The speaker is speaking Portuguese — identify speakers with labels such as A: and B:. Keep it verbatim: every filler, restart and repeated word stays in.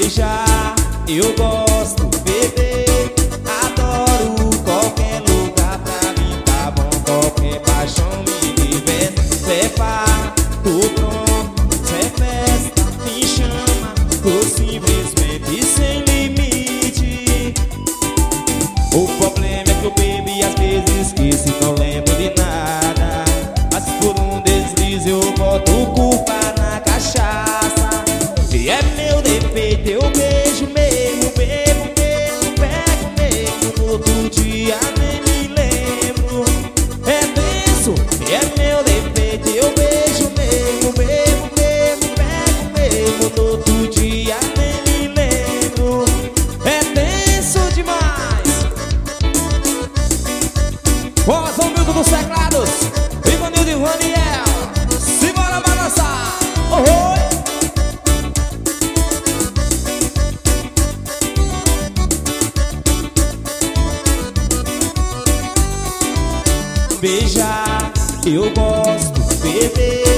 A: Beijar, eu gosto, beber, adoro qualquer lugar pra mim tá bom, qualquer paixão me diverte. Cê faz, tô pronto, cê festa, me chama, tô simplesmente sem limite. O problema é que eu bebi às vezes esqueço e não lembro de nada, mas por um deslize eu boto culpa na cachaça. E é meu defeito, eu beijo mesmo, bebo mesmo, pego mesmo, no outro dia nem me lembro. É denso, e é meu defeito, eu beijo mesmo, bebo mesmo, pego mesmo, no outro dia nem me lembro. É denso demais. Voz ao miúdo dos teclados, Ivanildo e Raniel, simbora balançar. Oh, oh. Beijar, eu gosto, beber,